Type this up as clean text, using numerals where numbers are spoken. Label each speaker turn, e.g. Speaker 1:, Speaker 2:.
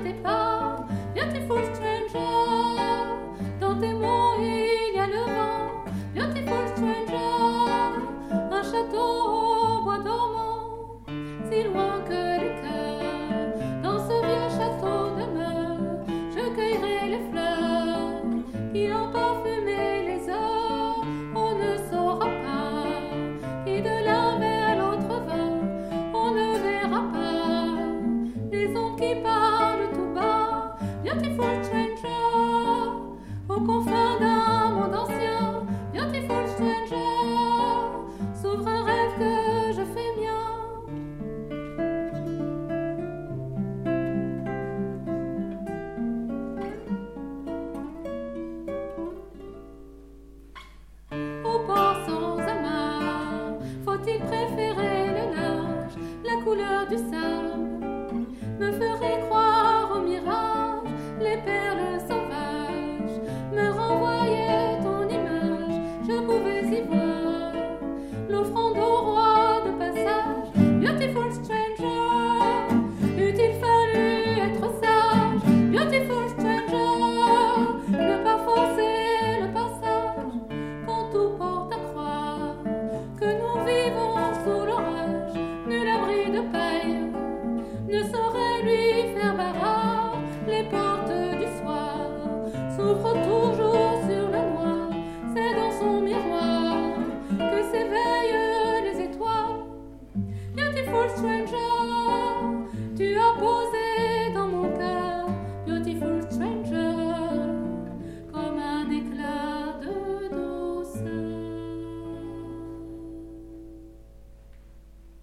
Speaker 1: tes pas, beautiful stranger. Dans tes mots il y a le vent, beautiful stranger. Un château au bois dormant, si loin que les cœurs. Dans ce vieux château demeure, je cueillerai les fleurs qui ont parfumé les heures. On ne saura pas qui de l'un vers l'autre va, on ne verra pas les ondes qui parlent tout bas. Beautiful stranger, aux confins d'un monde ancien. Beautiful stranger, s'ouvre un rêve que je fais mien. Au port sans amarre, faut-il préférer le large? La couleur du sable me ferait croire au mirage. Les perles sauvages me renvoyaient ton image. Je pouvais y voir l'offrande au roi de passage. Beautiful stranger, eût-il fallu être sage? Beautiful stranger, ne pas forcer le passage. Quand tout porte à croire que nous vivons sous l'orage, nul abri de paille ne saurait lui faire barrage. Les portes